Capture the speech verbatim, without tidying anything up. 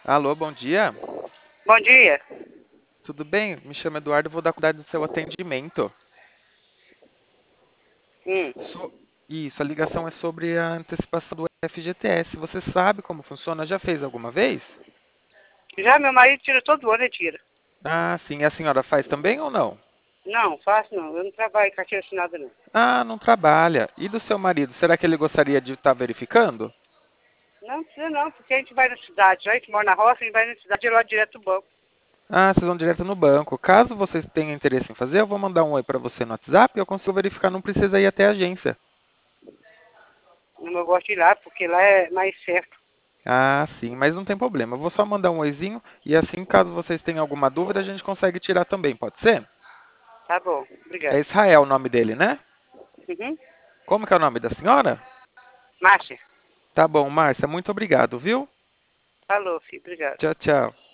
Alô, bom dia. Bom dia. Tudo bem? Me chamo Eduardo, vou dar cuidado do seu atendimento. Hum. So- Isso, a ligação é sobre a antecipação do F G T S. Você sabe como funciona? Já fez alguma vez? Já meu marido tira todo ano, ele tira. Ah, sim. E a senhora faz também ou não? Não, faço não. Eu não trabalho com carteira assinada, não. Ah, não trabalha. E do seu marido? Será que ele gostaria de estar verificando? Não precisa não, porque a gente vai na cidade. A gente mora na roça, a gente vai na cidade e lá direto do banco. Ah, vocês vão direto no banco. Caso vocês tenham interesse em fazer, eu vou mandar um oi para você no WhatsApp e eu consigo verificar, não precisa ir até a agência. Eu gosto de ir lá, porque lá é mais certo. Ah, sim, mas não tem problema. Eu vou só mandar um oizinho e assim, caso vocês tenham alguma dúvida, a gente consegue tirar também, pode ser? Tá bom, É obrigado. Israel o nome dele, né? Uhum. Como que é o nome da senhora? Márcia, Tá bom, Márcia, muito obrigado, viu? falou, filho, obrigado. Tchau, tchau.